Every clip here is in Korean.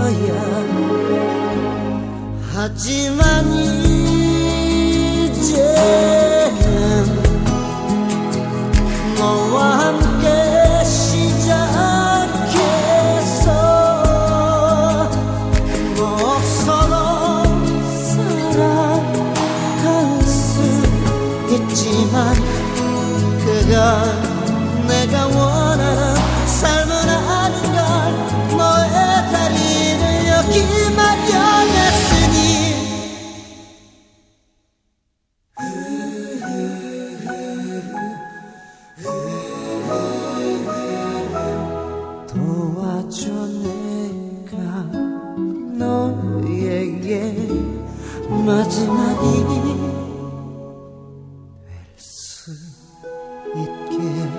거야. 하지만 이제는 너와 함께 시작해서 너 없어도 살아갈 수 있지만 그건 내가 원하는 삶은 아닌걸. 너의 자리를 여기 마련했으니 도와줘. 내가 너에게 마지막이 될 수 있게.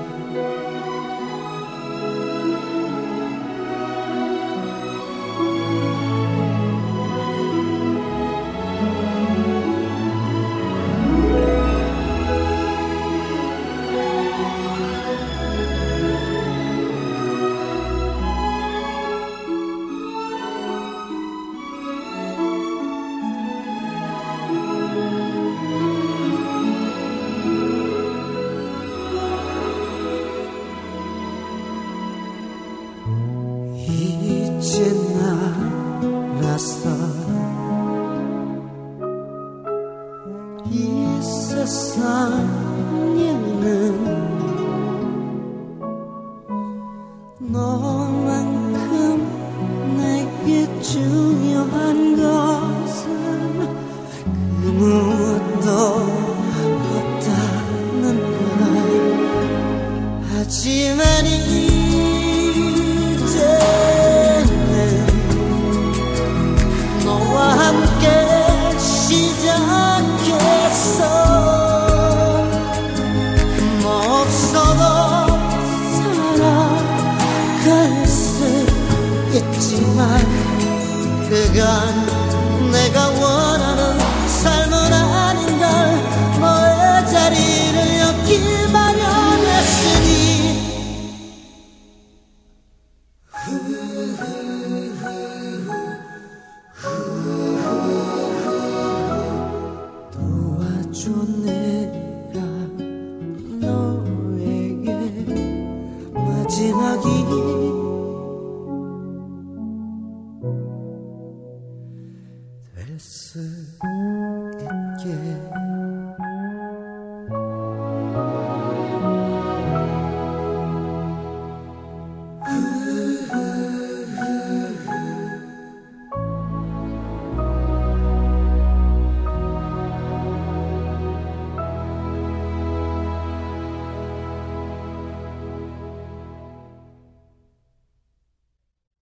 이제 알았어. 이 세상에는 너만큼 내게 중요한 것은 그 무엇도 없다는 걸. 하지만 너와 함께 시작했어. 너 없어도 살아갈 수 있지만 그건 내가 원하는 삶은 아닌걸. 너의 자리를 여기 마련했으니 도와줘. 내가 너에게 마지막이